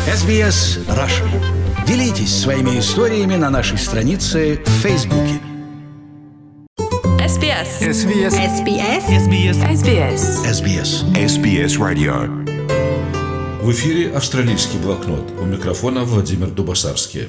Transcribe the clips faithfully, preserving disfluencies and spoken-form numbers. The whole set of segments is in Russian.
эс би эс Russian. Делитесь своими историями на нашей странице в Фейсбуке. эс би эс. эс би эс. эс би эс. эс би эс. эс би эс. эс би эс. эс би эс Radio. В эфире «Австралийский блокнот». У микрофона Владимир Дубасарский.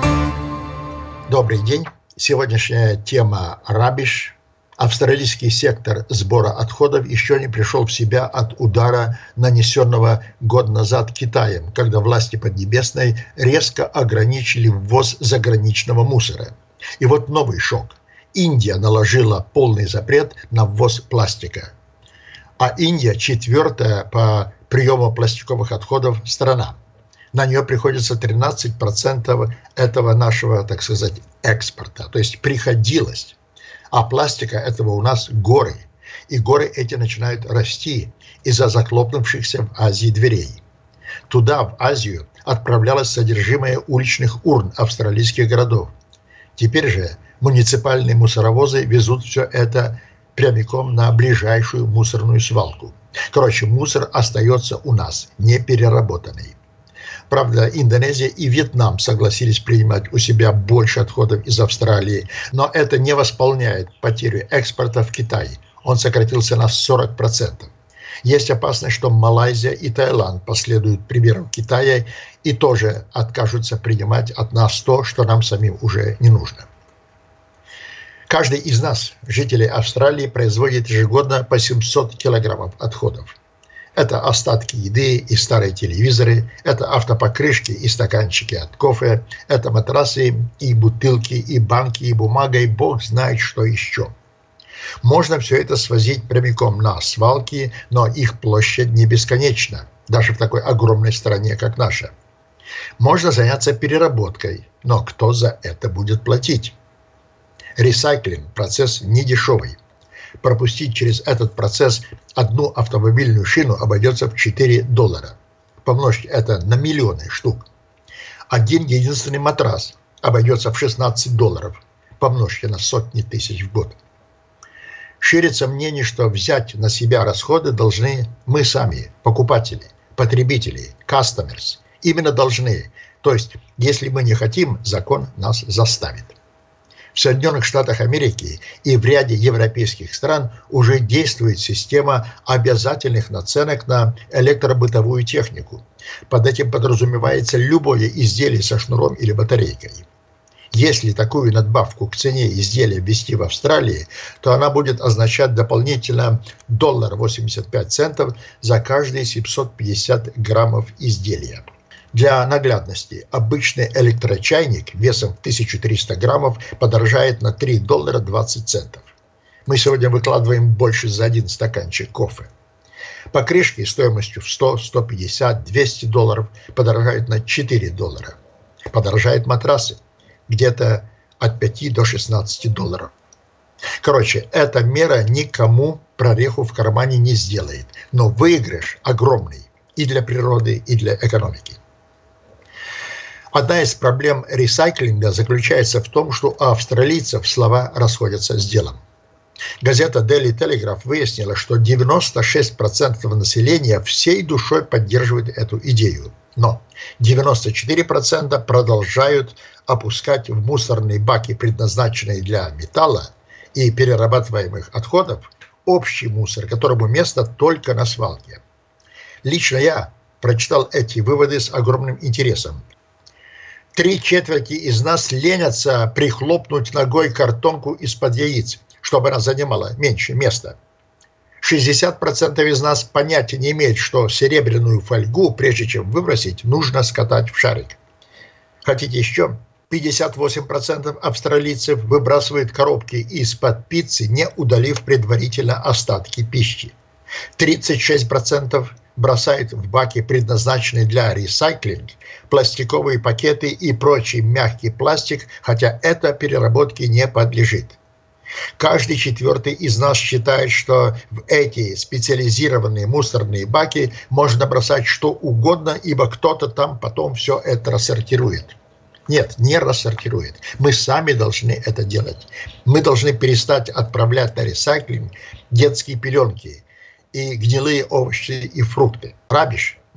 Добрый день. Сегодняшняя тема «Рабиш». Австралийский сектор сбора отходов еще не пришел в себя от удара, нанесенного год назад Китаем, когда власти Поднебесной резко ограничили ввоз заграничного мусора. И вот новый шок. Индия наложила полный запрет на ввоз пластика. А Индия четвертая по приему пластиковых отходов страна. На нее приходится тринадцать процентов этого нашего, так сказать, экспорта. То есть приходилось. А пластика этого у нас горы. И горы эти начинают расти из-за захлопнувшихся в Азии дверей. Туда, в Азию, отправлялось содержимое уличных урн австралийских городов. Теперь же муниципальные мусоровозы везут все это прямиком на ближайшую мусорную свалку. Короче, мусор остается у нас, не переработанный. Правда, Индонезия и Вьетнам согласились принимать у себя больше отходов из Австралии, но это не восполняет потерю экспорта в Китай. Он сократился на сорок процентов. Есть опасность, что Малайзия и Таиланд последуют примеру Китая и тоже откажутся принимать от нас то, что нам самим уже не нужно. Каждый из нас, жителей Австралии, производит ежегодно по семьсот килограммов отходов. Это остатки еды и старые телевизоры, это автопокрышки и стаканчики от кофе, это матрасы и бутылки, и банки, и бумага, и бог знает что еще. Можно все это свозить прямиком на свалки, но их площадь не бесконечна, даже в такой огромной стране, как наша. Можно заняться переработкой, но кто за это будет платить? Ресайклинг – процесс недешевый. Пропустить через этот процесс одну автомобильную шину обойдется в четыре доллара. Помножьте это на миллионы штук. Один единственный матрас обойдется в шестнадцать долларов. Помножьте на сотни тысяч в год. Ширится мнение, что взять на себя расходы должны мы сами, покупатели, потребители, customers. Именно должны. То есть, если мы не хотим, закон нас заставит. В Соединенных Штатах Америки и в ряде европейских стран уже действует система обязательных наценок на электробытовую технику. Под этим подразумевается любое изделие со шнуром или батарейкой. Если такую надбавку к цене изделия ввести в Австралии, то она будет означать дополнительно один доллар восемьдесят пять центов за каждые семьсот пятьдесят граммов изделия. Для наглядности, обычный электрочайник весом в тысячу триста граммов подорожает на три доллара двадцать центов. Мы сегодня выкладываем больше за один стаканчик кофе. Покрышки стоимостью в сто, сто пятьдесят, двести долларов подорожают на четыре доллара. Подорожают матрасы где-то от пяти до шестнадцати долларов. Короче, эта мера никому прореху в кармане не сделает, но выигрыш огромный и для природы, и для экономики. Одна из проблем ресайклинга заключается в том, что у австралийцев слова расходятся с делом. Газета Daily Telegraph выяснила, что девяносто шесть процентов населения всей душой поддерживает эту идею. Но девяносто четыре процента продолжают опускать в мусорные баки, предназначенные для металла и перерабатываемых отходов, общий мусор, которому место только на свалке. Лично я прочитал эти выводы с огромным интересом. Три четверти из нас ленятся прихлопнуть ногой картонку из-под яиц, чтобы она занимала меньше места. шестьдесят процентов из нас понятия не имеют, что серебряную фольгу, прежде чем выбросить, нужно скатать в шарик. Хотите еще? пятьдесят восемь процентов австралийцев выбрасывают коробки из-под пиццы, не удалив предварительно остатки пищи. тридцать шесть процентов бросают в баки, предназначенные для ресайклинга, пластиковые пакеты и прочий мягкий пластик, хотя это переработке не подлежит. Каждый четвертый из нас считает, что в эти специализированные мусорные баки можно бросать что угодно, ибо кто-то там потом все это рассортирует. Нет, не рассортирует. Мы сами должны это делать. Мы должны перестать отправлять на ресайклинг детские пеленки и гнилые овощи и фрукты. Рабиш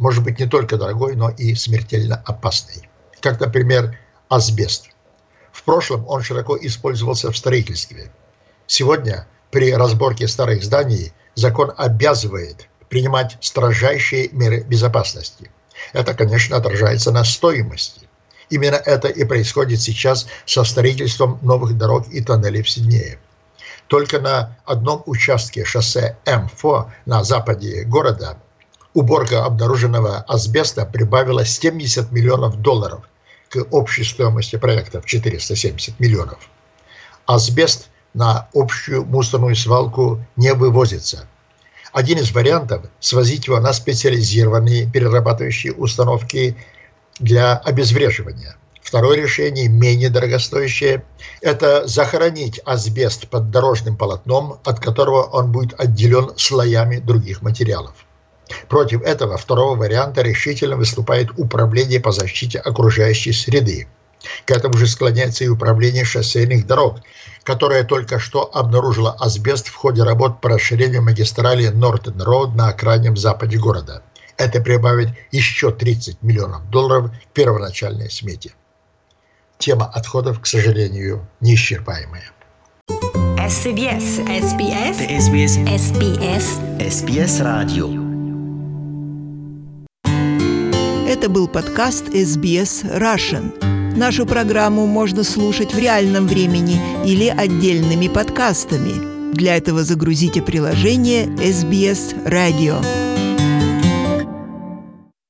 может быть не только дорогой, но и смертельно опасной. Как, например, асбест. В прошлом он широко использовался в строительстве. Сегодня при разборке старых зданий закон обязывает принимать строжайшие меры безопасности. Это, конечно, отражается на стоимости. Именно это и происходит сейчас со строительством новых дорог и тоннелей в Сиднее. Только на одном участке шоссе эм четыре на западе города уборка обнаруженного асбеста прибавила семьдесят миллионов долларов к общей стоимости проекта в четыреста семьдесят миллионов. Асбест на общую мусорную свалку не вывозится. Один из вариантов – свозить его на специализированные перерабатывающие установки для обезвреживания. Второе решение, менее дорогостоящее, это захоронить асбест под дорожным полотном, от которого он будет отделен слоями других материалов. Против этого второго варианта решительно выступает Управление по защите окружающей среды. К этому же склоняется и Управление шоссейных дорог, которое только что обнаружило асбест в ходе работ по расширению магистрали Нортон Роуд на крайнем западе города. Это прибавит еще тридцать миллионов долларов к первоначальной смете. Тема отходов, к сожалению, неисчерпаемая. эс би эс, эс би эс, эс би эс, эс би эс, эс би эс радио. Это был подкаст эс би эс Russian. Нашу программу можно слушать в реальном времени или отдельными подкастами. Для этого загрузите приложение эс би эс Radio.